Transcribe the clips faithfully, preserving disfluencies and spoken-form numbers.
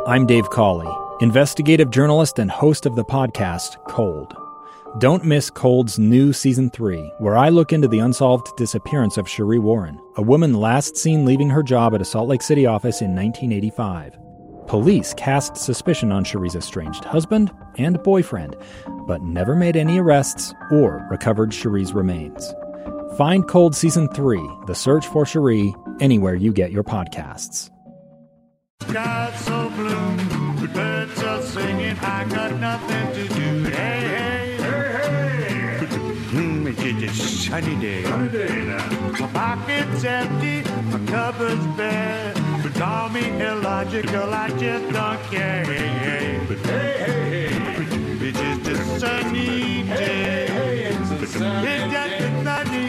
I'm Dave Cawley, investigative journalist and host of the podcast Cold. Don't miss Cold's new Season three, where I look into the unsolved disappearance of Cherie Warren, a woman last seen leaving her job at a Salt Lake City office in nineteen eighty-five. Police cast suspicion on Cherie's estranged husband and boyfriend, but never made any arrests or recovered Cherie's remains. Find Cold Season three, The Search for Cherie, anywhere you get your podcasts. Sky so blue, the birds are singing, I got nothing to do. Hey, hey, hey, hey. Mm, it is a sunny day. Sunny day now. My pocket's empty, my cupboard's bare. But call me illogical, I just don't care. Hey, hey, but hey, hey, hey. It's just a sunny day. Hey, hey, it's a sunny it's just a sunny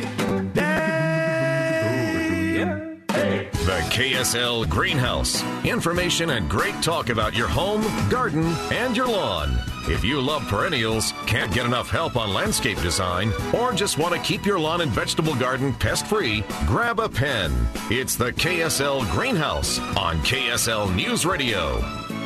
day. Yeah. The K S L Greenhouse. Information and great talk about your home, garden, and your lawn. If you love perennials, can't get enough help on landscape design, or just want to keep your lawn and vegetable garden pest-free, grab a pen. It's the K S L Greenhouse on K S L News Radio.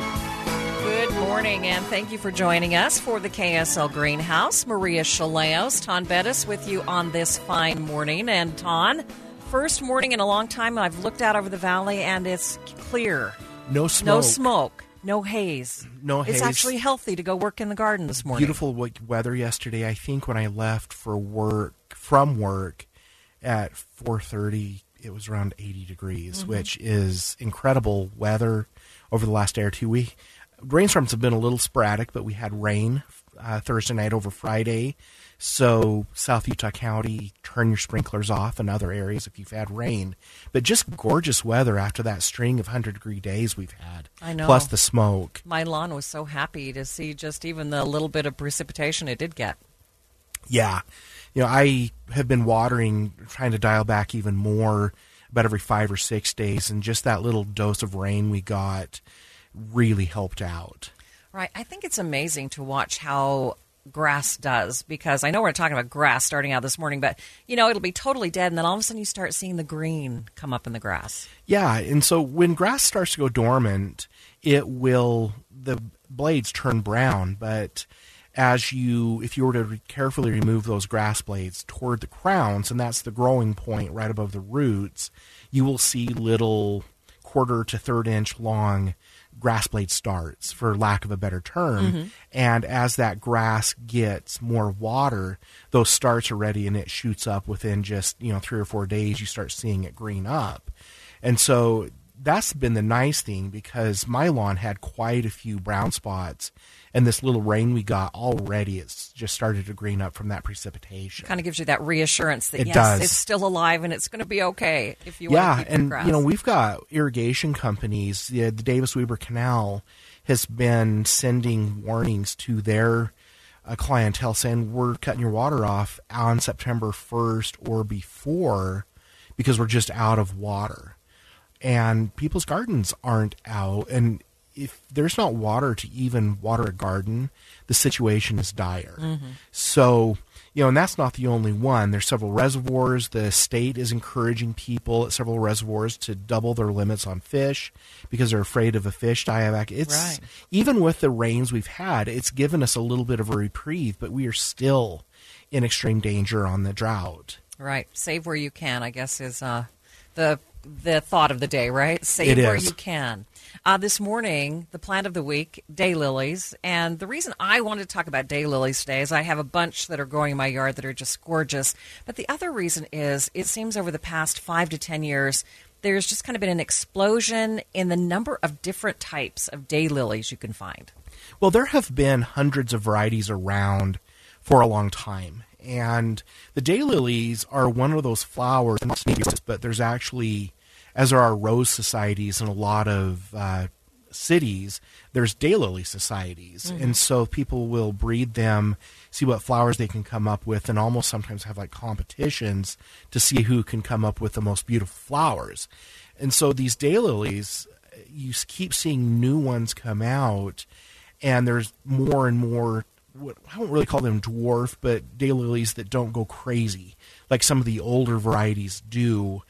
Good morning, and thank you for joining us for the K S L Greenhouse. Maria Chaleos, Ton Bettis with you on this fine morning. And Ton, first morning in a long time, I've looked out over the valley, and it's clear. No smoke. No smoke. No haze. No haze. It's actually healthy to go work in the garden this morning. Beautiful weather yesterday. I think when I left for work, from work at four thirty, it was around eighty degrees, mm-hmm. which is incredible weather over the last day or two. We Rainstorms have been a little sporadic, but we had rain uh, Thursday night over Friday. So South Utah County, turn your sprinklers off in other areas if you've had rain. But just gorgeous weather after that string of one hundred degree days we've had. I know. Plus the smoke. My lawn was so happy to see just even the little bit of precipitation it did get. Yeah. You know, I have been watering, trying to dial back even more about every five or six days. And just that little dose of rain we got really helped out. Right. I think it's amazing to watch how grass does, because I know we're talking about grass starting out this morning, but you know, it'll be totally dead, and then all of a sudden you start seeing the green come up in the grass. Yeah, and so when grass starts to go dormant, it will, the blades turn brown, but as you, if you were to carefully remove those grass blades toward the crowns, and that's the growing point right above the roots, you will see little quarter to third inch long grass blade starts, for lack of a better term. Mm-hmm. And as that grass gets more water, those starts are ready and it shoots up within just, you know, three or four days. You start seeing it green up. And so that's been the nice thing, because my lawn had quite a few brown spots, and this little rain we got already, it's just started to green up from that precipitation. Kind of gives you that reassurance that, it yes, does. It's still alive and it's going to be okay if you yeah, want to keep and your grass. you know, we've got irrigation companies. The, the Davis Weber Canal has been sending warnings to their uh, clientele saying, we're cutting your water off on September first or before, because we're just out of water. And people's gardens aren't out, and if there's not water to even water a garden, the situation is dire. Mm-hmm. So, you know, and that's not the only one. There's several reservoirs. The state is encouraging people at several reservoirs to double their limits on fish because they're afraid of a fish dieback. It's right. Even with the rains we've had, it's given us a little bit of a reprieve, but we are still in extreme danger on the drought. Right. Save where you can, I guess, is uh, the the thought of the day, right? Save it where is. you can. Uh, this morning, the plant of the week, daylilies. And the reason I wanted to talk about daylilies today is I have a bunch that are growing in my yard that are just gorgeous. But the other reason is it seems over the past five to ten years, there's just kind of been an explosion in the number of different types of daylilies you can find. Well, there have been hundreds of varieties around for a long time. And the daylilies are one of those flowers, but there's actually, as there are rose societies in a lot of uh, cities, there's daylily societies. Mm-hmm. And so people will breed them, see what flowers they can come up with, and almost sometimes have like competitions to see who can come up with the most beautiful flowers. And so these daylilies, you keep seeing new ones come out, and there's more and more, I won't really call them dwarf, but daylilies that don't go crazy like some of the older varieties do,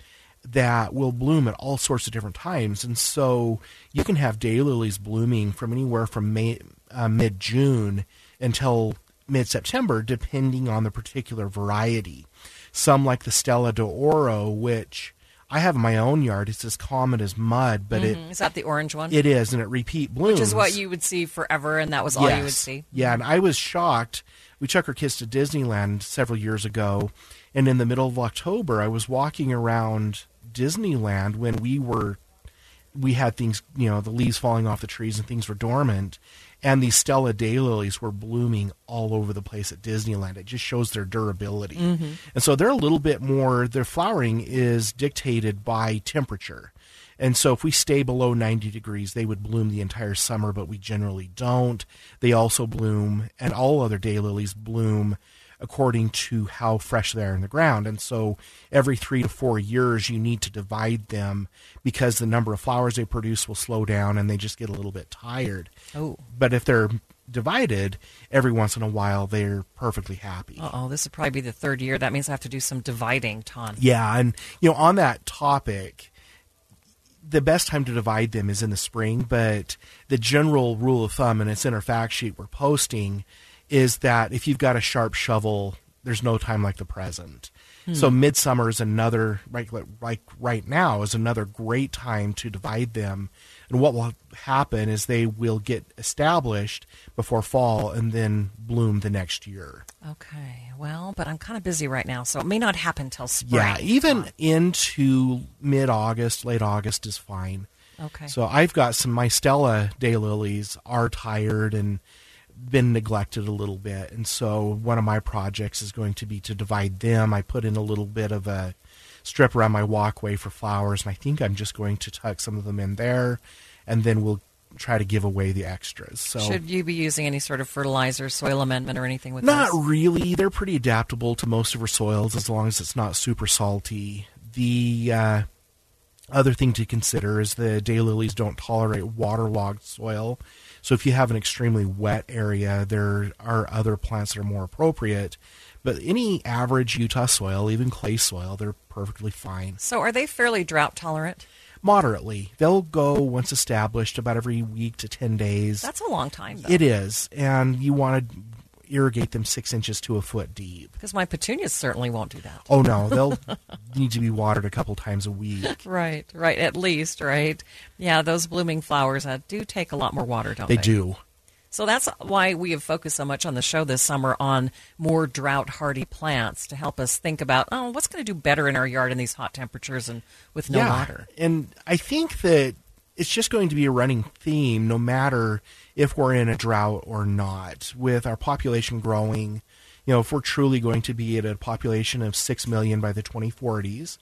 that will bloom at all sorts of different times. And so you can have daylilies blooming from anywhere from May, uh, mid-June until mid-September, depending on the particular variety. Some, like the Stella d'Oro, which I have in my own yard, it's as common as mud, but mm-hmm. it is that the orange one? It is, and it repeat blooms. Which is what you would see forever, and that was all yes. you would see. Yeah, and I was shocked. We took our kids to Disneyland several years ago, and in the middle of October, I was walking around Disneyland when we were, we had things, you know, the leaves falling off the trees and things were dormant, and these Stella daylilies were blooming all over the place at Disneyland. It just shows their durability. Mm-hmm. And so they're a little bit more, their flowering is dictated by temperature. And so if we stay below ninety degrees, they would bloom the entire summer, but we generally don't. They also bloom, and all other daylilies bloom according to how fresh they are in the ground. And so every three to four years, you need to divide them because the number of flowers they produce will slow down and they just get a little bit tired. Oh. But if they're divided, every once in a while, they're perfectly happy. Uh-oh, this would probably be the third year. That means I have to do some dividing, Ton. Yeah, and you know, on that topic, the best time to divide them is in the spring, but the general rule of thumb, and it's in our fact sheet we're posting, is that if you've got a sharp shovel, there's no time like the present. Hmm. So midsummer is another, like, like right now, is another great time to divide them. And what will happen is they will get established before fall and then bloom the next year. Okay, well, but I'm kind of busy right now, so it may not happen till spring. Yeah, even into mid-August, late August is fine. Okay. So I've got some, my Stella daylilies are tired and been neglected a little bit, and so one of my projects is going to be to divide them. I put in a little bit of a strip around my walkway for flowers, and I think I'm just going to tuck some of them in there, and then we'll try to give away the extras. So should you be using any sort of fertilizer, soil amendment, or anything with not this? really. They're pretty adaptable to most of our soils as long as it's not super salty. The uh, other thing to consider is the daylilies don't tolerate waterlogged soil. So if you have an extremely wet area, there are other plants that are more appropriate. But any average Utah soil, even clay soil, they're perfectly fine. So are they fairly drought tolerant? Moderately. They'll go, once established, about every week to ten days. That's a long time, though. It is. And you want to irrigate them six inches to a foot deep. Because my petunias certainly won't do that. Oh, no. They'll need to be watered a couple times a week. Right, right. At least, right? Yeah, those blooming flowers uh, do take a lot more water, don't they? They do. So that's why we have focused so much on the show this summer on more drought-hardy plants to help us think about, oh, what's going to do better in our yard in these hot temperatures and with no yeah. water. And I think that it's just going to be a running theme no matter if we're in a drought or not. With our population growing, you know, if we're truly going to be at a population of six million by the twenty forties,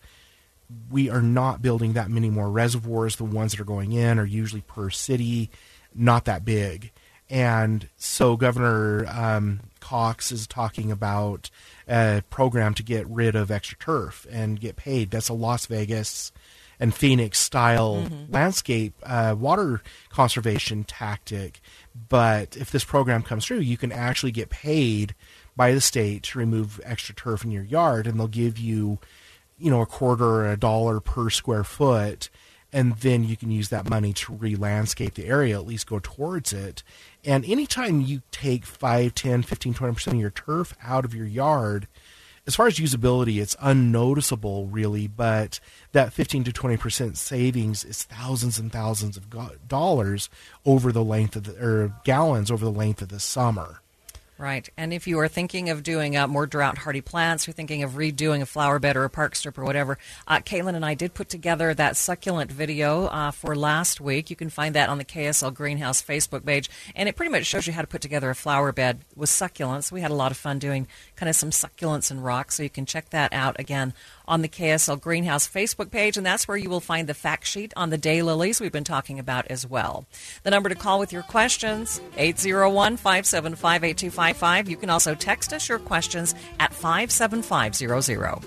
we are not building that many more reservoirs. The ones that are going in are usually per city, not that big. And so Governor um, Cox is talking about a program to get rid of extra turf and get paid. That's a Las Vegas and Phoenix style mm-hmm. landscape uh, water conservation tactic. But if this program comes through, you can actually get paid by the state to remove extra turf in your yard, and they'll give you, you know, a quarter or a dollar per square foot. And then you can use that money to re-landscape the area, at least go towards it. And anytime you take five, ten, fifteen, twenty percent of your turf out of your yard, as far as usability, it's unnoticeable, really, but that fifteen to twenty percent savings is thousands and thousands of go- dollars over the length of the, or gallons over the length of the summer. Right. And if you are thinking of doing uh, more drought-hardy plants, you're thinking of redoing a flower bed or a park strip or whatever, uh, Caitlin and I did put together that succulent video uh, for last week. You can find that on the K S L Greenhouse Facebook page. And it pretty much shows you how to put together a flower bed with succulents. We had a lot of fun doing kind of some succulents and rocks, so you can check that out again on the K S L Greenhouse Facebook page, and that's where you will find the fact sheet on the daylilies we've been talking about as well. The number to call with your questions, eight zero one, five seven five, eight two five five. You can also text us your questions at five seven five zero zero.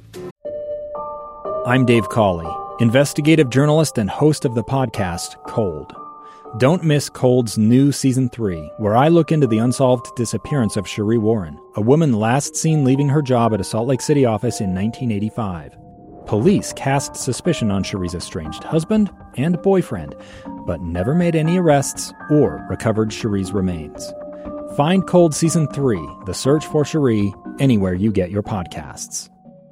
I'm Dave Cawley, investigative journalist and host of the podcast Cold. Don't miss Cold's new Season three, where I look into the unsolved disappearance of Cherie Warren, a woman last seen leaving her job at a Salt Lake City office in nineteen eighty-five. Police cast suspicion on Cherie's estranged husband and boyfriend, but never made any arrests or recovered Cherie's remains. Find Cold Season three, The Search for Cherie, anywhere you get your podcasts.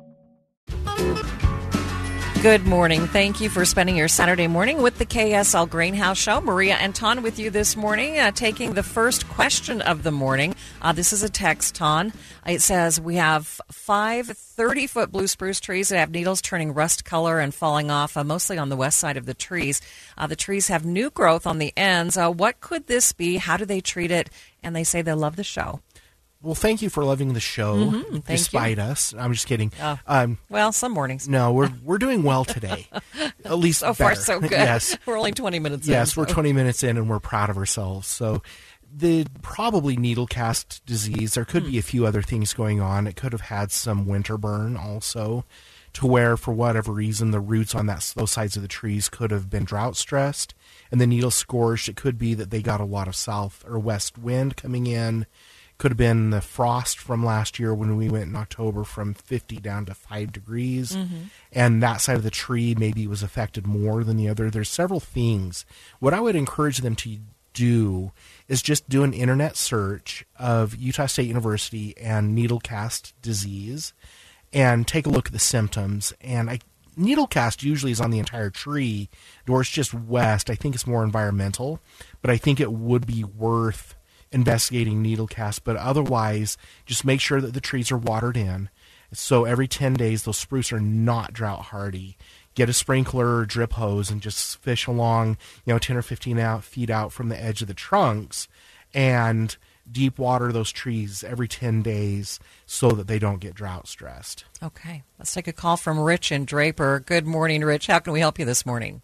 Good morning. Thank you for spending your Saturday morning with the K S L Greenhouse Show. Maria and Ton with you this morning, uh, taking the first question of the morning. Uh, this is a text, Ton. It says, we have five thirty-foot blue spruce trees that have needles turning rust color and falling off, uh, mostly on the west side of the trees. Uh, the trees have new growth on the ends. Uh, what could this be? How do they treat it? And they say they love the show. Well, thank you for loving the show, mm-hmm, despite you. us. I'm just kidding. Oh, um, well, some mornings. No, we're we're doing well today. At least so better. far, so good. Yes, we're only twenty minutes yes, in. in. Yes, we're so. twenty minutes in, and we're proud of ourselves. So, the probably needle cast disease. There could hmm. be a few other things going on. It could have had some winter burn also, to where for whatever reason the roots on that those sides of the trees could have been drought stressed, and the needles scorched. It could be that they got a lot of south or west wind coming in. Could have been the frost from last year when we went in October from fifty down to five degrees. Mm-hmm. And that side of the tree maybe was affected more than the other. There's several things. What I would encourage them to do is just do an internet search of Utah State University and needle cast disease and take a look at the symptoms. And I, needle cast usually is on the entire tree, or it's just west. I think it's more environmental, but I think it would be worth investigating needle cast, but otherwise just make sure that the trees are watered in. So every ten days those spruce are not drought hardy. Get a sprinkler or drip hose and just fish along, you know, ten or fifteen out, feet out from the edge of the trunks and deep water those trees every ten days so that they don't get drought stressed. Okay. Let's take a call from Rich in Draper. Good morning, Rich. How can we help you this morning?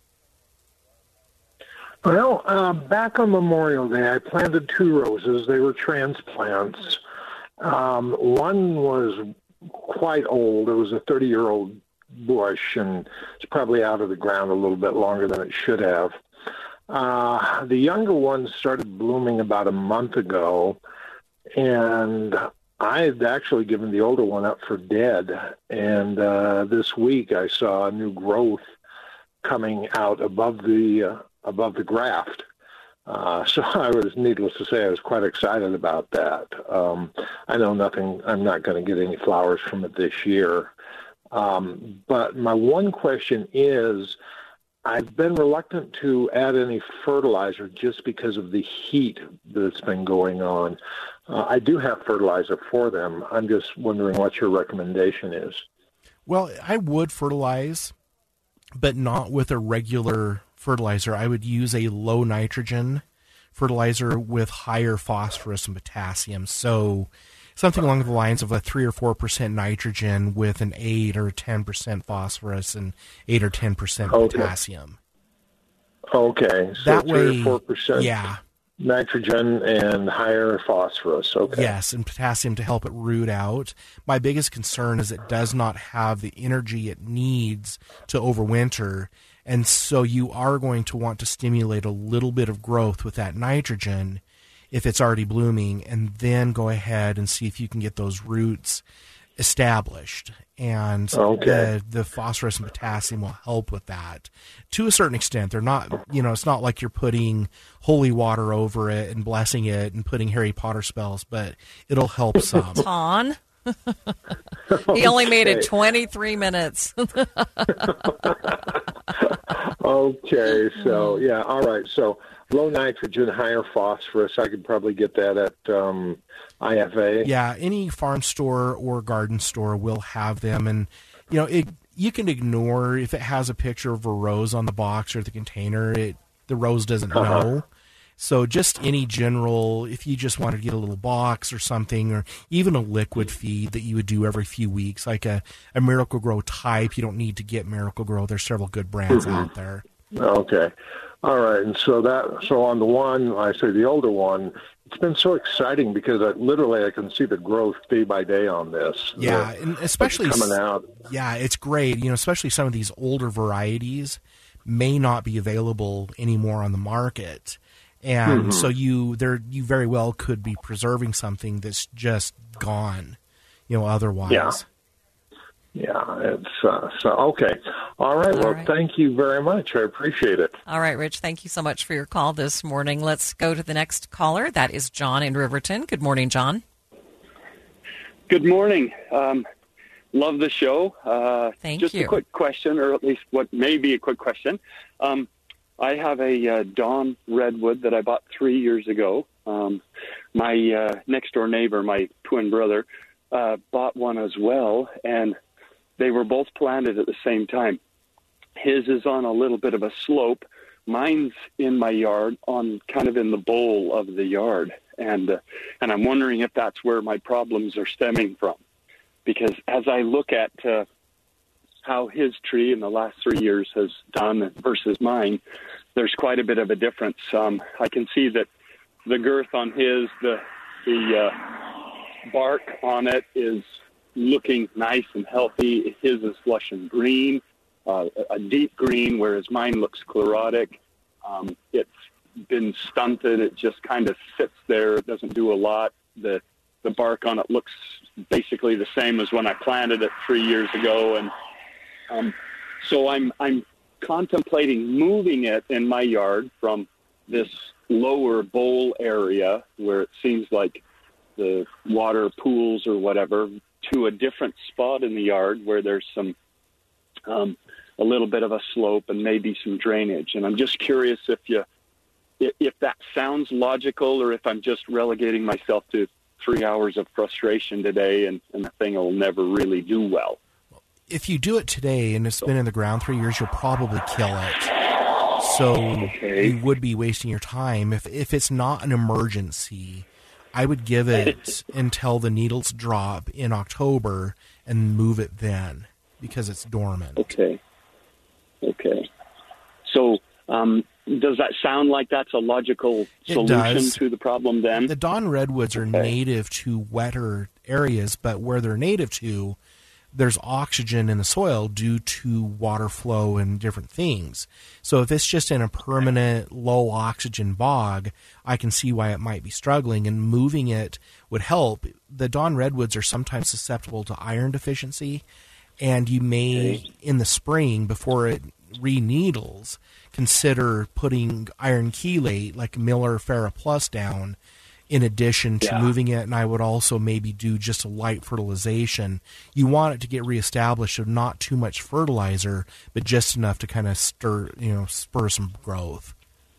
Well, uh, back on Memorial Day, I planted two roses. They were transplants. Um, one was quite old. It was a thirty-year-old bush, and it's probably out of the ground a little bit longer than it should have. Uh, the younger one started blooming about a month ago, and I had actually given the older one up for dead. And uh, this week I saw a new growth coming out above the uh, above the graft. Uh, so I was, needless to say, I was quite excited about that. Um, I know nothing, I'm not going to get any flowers from it this year. Um, but my one question is, I've been reluctant to add any fertilizer just because of the heat that's been going on. Uh, I do have fertilizer for them. I'm just wondering what your recommendation is. Well, I would fertilize, but not with a regular fertilizer. I would use a low nitrogen fertilizer with higher phosphorus and potassium. So something along the lines of a three or four percent nitrogen with an eight or ten percent phosphorus and eight or ten percent okay. potassium. Okay, so that three way, or four percent yeah, nitrogen and higher phosphorus. Okay. Yes, and potassium to help it root out. My biggest concern is it does not have the energy it needs to overwinter. And so you are going to want to stimulate a little bit of growth with that nitrogen if it's already blooming, and then go ahead and see if you can get those roots established. And okay. the, the phosphorus and potassium will help with that to a certain extent. They're not, you know, it's not like you're putting holy water over it and blessing it and putting Harry Potter spells, but it'll help some. Ton. He only made it twenty-three minutes. Okay, so yeah, all right. So low nitrogen, higher phosphorus. I could probably get that at um, I F A. Yeah, any farm store or garden store will have them, and you know it. You can ignore if it has a picture of a rose on the box or the container. It the rose doesn't uh-huh. know. So just any general, if you just wanted to get a little box or something, or even a liquid feed that you would do every few weeks, like a, a Miracle-Gro type. You don't need to get Miracle-Gro. There's several good brands mm-hmm. out there. Okay. All right. And so that, so on the one, I say the older one, it's been so exciting because I, literally I can see the growth day by day on this. Yeah. The, and especially coming out. Yeah, it's great. You know, especially some of these older varieties may not be available anymore on the market. And mm-hmm. so you there you very well could be preserving something that's just gone, you know, otherwise. Yeah. Yeah, it's uh, so okay. All right. All Well, right. thank you very much. I appreciate it. All right, Rich, thank you so much for your call this morning. Let's go to the next caller. That is John in Riverton. Good morning, John. Good morning. Um, love the show. Uh, Thank just you. a quick question, or at least what may be a quick question. Um, I have a uh, Dawn Redwood that I bought three years ago. Um, my uh, next-door neighbor, my twin brother, uh, bought one as well, and they were both planted at the same time. His is on a little bit of a slope. Mine's in my yard, on kind of in the bowl of the yard, and uh, and I'm wondering if that's where my problems are stemming from. Because as I look at uh, how his tree in the last three years has done versus mine, there's quite a bit of a difference. Um, I can see that the girth on his, the the uh, bark on it is looking nice and healthy. His is flush and green, uh, a deep green, whereas mine looks sclerotic. Um, it's been stunted. It just kind of sits there. It doesn't do a lot. The the bark on it looks basically the same as when I planted it three years ago, and um, so I'm I'm contemplating moving it in my yard from this lower bowl area where it seems like the water pools or whatever, to a different spot in the yard where there's some um, a little bit of a slope and maybe some drainage. And I'm just curious if you if, if that sounds logical, or if I'm just relegating myself to three hours of frustration today and, and the thing will never really do well. If you do it today and it's been in the ground three years, you'll probably kill it. So Okay. you would be wasting your time. If if it's not an emergency, I would give it until the needles drop in October and move it then, because it's dormant. Okay. Okay. So um, does that sound like that's a logical It solution does. to the problem then? The Dawn Redwoods are Okay. native to wetter areas, but where they're native to, there's oxygen in the soil due to water flow and different things. So if it's just in a permanent low oxygen bog, I can see why it might be struggling, and moving it would help. The Dawn Redwoods are sometimes susceptible to iron deficiency, and you may, Okay. in the spring, before it re-needles, consider putting iron chelate, like Miller Ferra Plus, down in addition to Yeah. moving it. And I would also maybe do just a light fertilization. You want it to get reestablished of not too much fertilizer, but just enough to kind of stir, you know, spur some growth.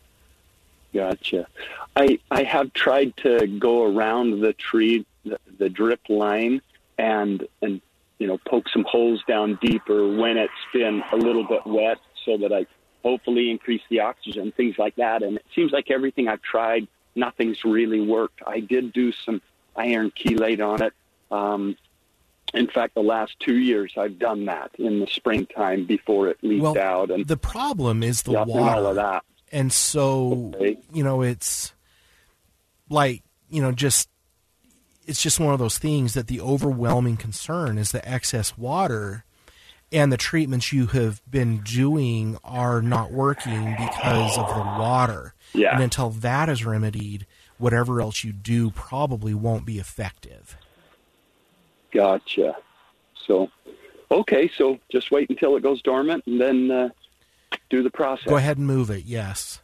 Gotcha. I I have tried to go around the tree, the, the drip line, and and you know poke some holes down deeper when it's been a little bit wet, so that I hopefully increase the oxygen, things like that. And it seems like everything I've tried, nothing's really worked. I did do some iron chelate on it. Um, in fact, the last two years I've done that in the springtime before it leaked Well, out, and the problem is the yeah, and water. all of that. And so, Okay. you know, it's like, you know, just, it's just one of those things that the overwhelming concern is the excess water, and the treatments you have been doing are not working because of the water. Yeah. And until that is remedied, whatever else you do probably won't be effective. Gotcha. So, okay, so just wait until it goes dormant and then uh, do the process. Go ahead and move it, yes.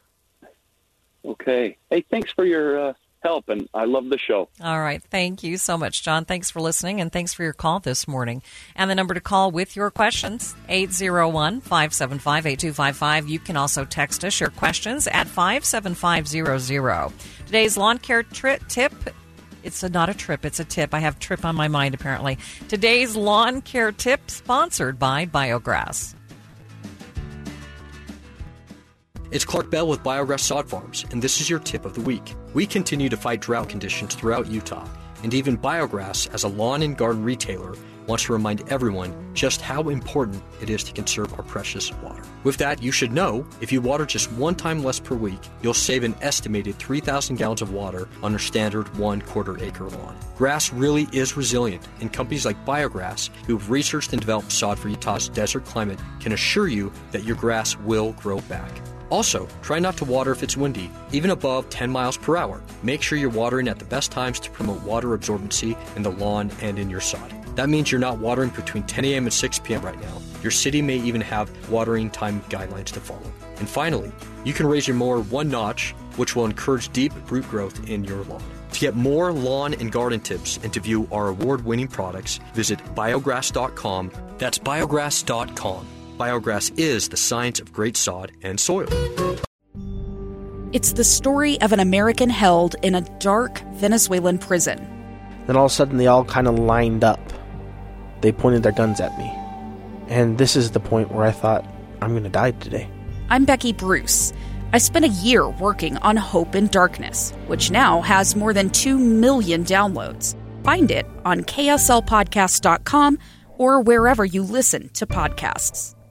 Okay. Hey, thanks for your uh, help, and I love the show. All right. Thank you so much, John. Thanks for listening, and thanks for your call this morning. And the number to call with your questions, eight zero one, five seven five, eight two five five. You can also text us your questions at five seven five zero zero. Today's lawn care tri- tip, it's a, not a trip, it's a tip. I have trip on my mind, apparently. Today's lawn care tip sponsored by Biograss. It's Clark Bell with Biograss Sod Farms, and this is your tip of the week. We continue to fight drought conditions throughout Utah, and even Biograss, as a lawn and garden retailer, wants to remind everyone just how important it is to conserve our precious water. With that, you should know, if you water just one time less per week, you'll save an estimated three thousand gallons of water on a standard one quarter acre lawn. Grass really is resilient, and companies like Biograss, who've researched and developed sod for Utah's desert climate, can assure you that your grass will grow back. Also, try not to water if it's windy, even above ten miles per hour. Make sure you're watering at the best times to promote water absorbency in the lawn and in your sod. That means you're not watering between ten a.m. and six p.m. right now. Your city may even have watering time guidelines to follow. And finally, you can raise your mower one notch, which will encourage deep root growth in your lawn. To get more lawn and garden tips and to view our award-winning products, visit biograss dot com. That's biograss dot com. Biograss is the science of great sod and soil. It's the story of an American held in a dark Venezuelan prison. Then all of a sudden they all kind of lined up. They pointed their guns at me. And this is the point where I thought, I'm going to die today. I'm Becky Bruce. I spent a year working on Hope in Darkness, which now has more than two million downloads. Find it on K S L podcast dot com or wherever you listen to podcasts.